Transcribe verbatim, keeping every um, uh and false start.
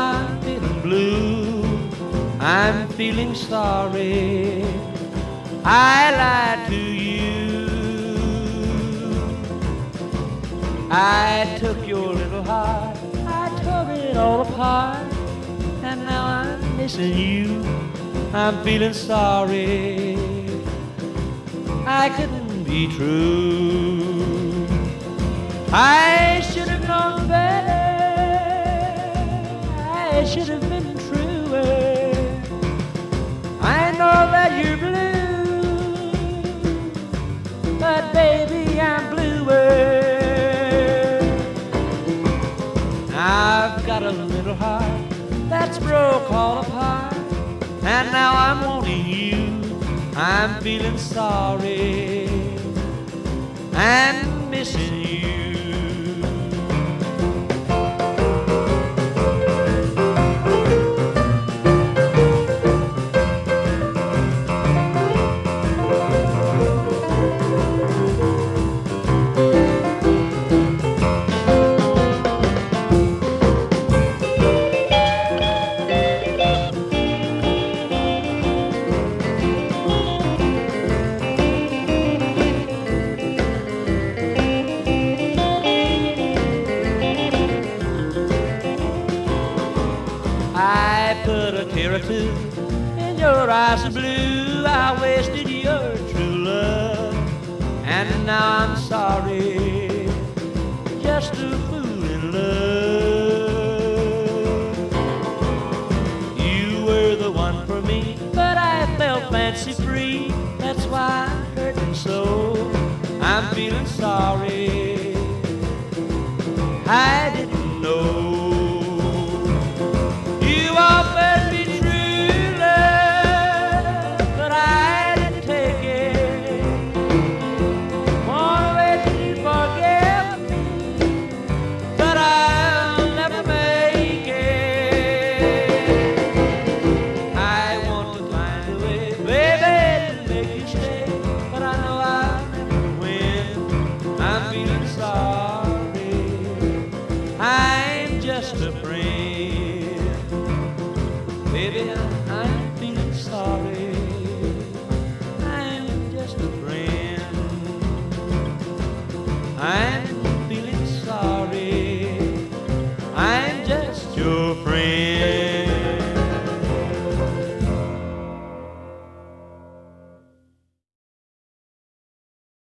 I'm feeling blue. I'm feeling sorry. I lied to you. I took your little heart, I tore it all apart, and now I'm missing you. I'm feeling sorry. I couldn't be true. I should have known better. I should have been truer. I know that you're blue, but baby, I'm bluer. I've got a little heart that's broke all apart, and now I'm wanting you. I'm feeling sorry and missing you. I put a tear or two in your eyes of blue. I wasted your true love, and now I'm sorry, just a fool in love. You were the one for me, but I felt fancy free. That's why I'm hurting so. I'm feeling sorry.